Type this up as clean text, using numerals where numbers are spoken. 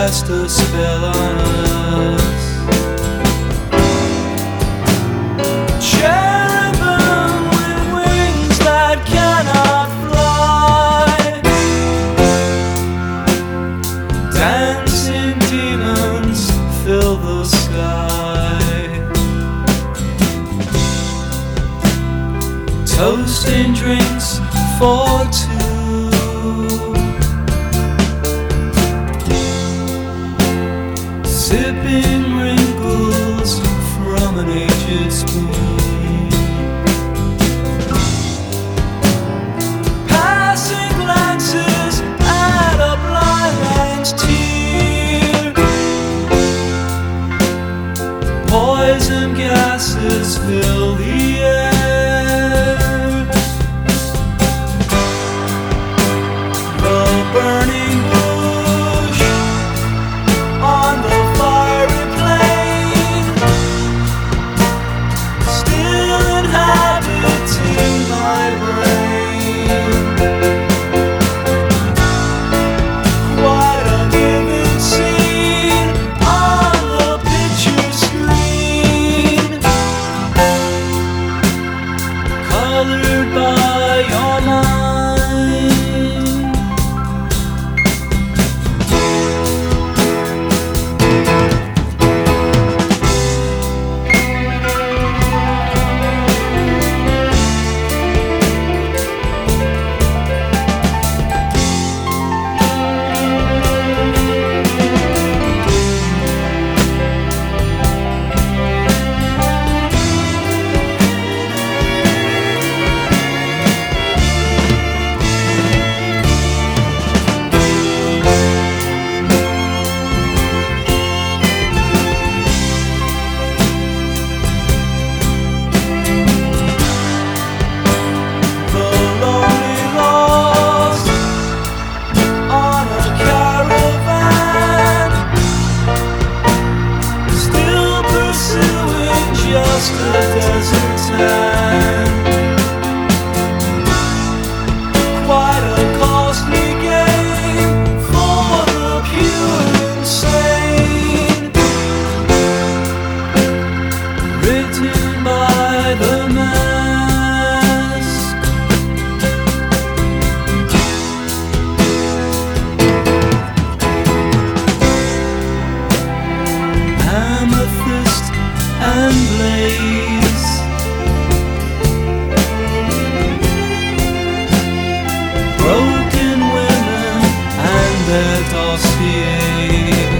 cast a spell on us. Cherubim with wings that cannot fly, dancing demons fill the sky, toasting drinks for two, sipping wrinkles from an aged spoon, passing glances at a blind man's tear, poison gases fill the air. The burning bush on the fiery plain, still inhabiting my brain. Quite a vivid scene on the picture screen, colored by your mind. Just a desert town, quite a costly game for the pure insane, written by the mask. Amethyst and blaze, broken women and their dossiers,